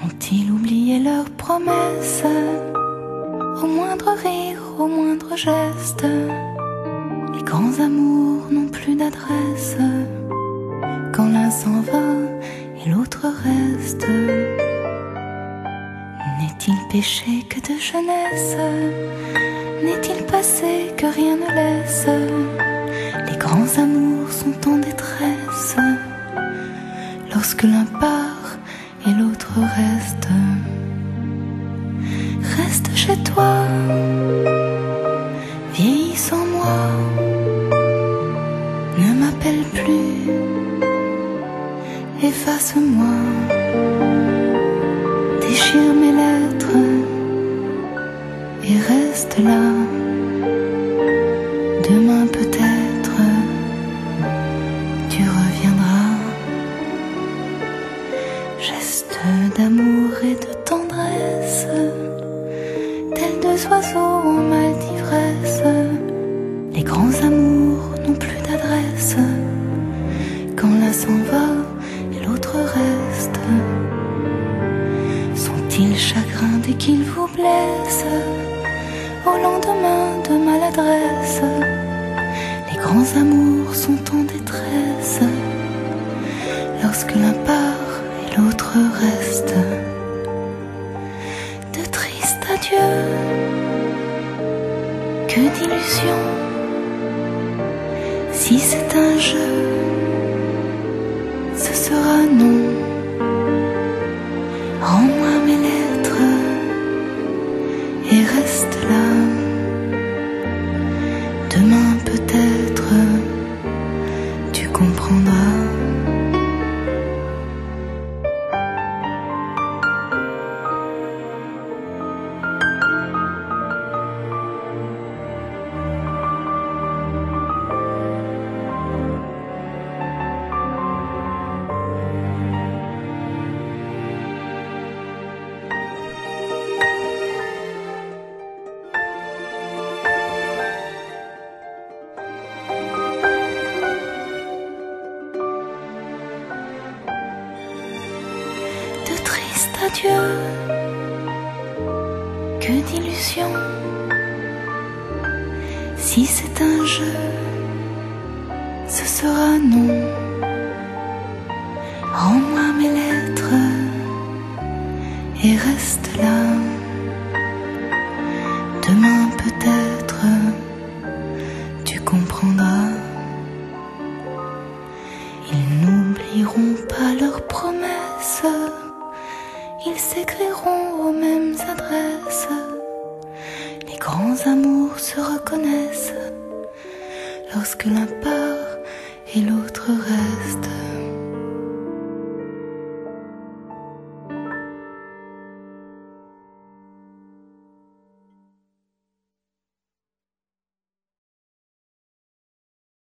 Ont-ils oublié leurs promesses? Au moindre rire, au moindre geste, les grands amours n'ont plus d'adresse. Quand l'un s'en va et l'autre reste, n'est-il péché que de jeunesse? N'est-il passé que rien ne laisse? Les grands amours sont en détresse lorsque l'un part et l'autre reste. Reste chez toi, vieillis sans moi, ne m'appelle plus, efface-moi, déchire mes lettres et reste là. Demain peut-être tu reviendras. Geste d'amour et de tendresse, tels deux oiseaux en mal d'ivresse, les grands amours n'ont plus d'adresse. Quand l'un s'en va et l'autre reste, sont-ils chagrins dès qu'ils vous blessent? Au lendemain de maladresse, les grands amours sont en détresse lorsque l'un part et l'autre reste. De tristes adieux, que d'illusions. Si c'est un jeu, ce sera non. Rends-moi mes lettres et reste là. Demain peut-être tu comprendras. Adieu, que d'illusions. Si c'est un jeu, ce sera non. Rends-moi mes lettres et reste là. Demain peut-être tu comprendras. Ils n'oublieront pas leurs promesses, ils s'écriront aux mêmes adresses. Les grands amours se reconnaissent lorsque l'un part et l'autre reste.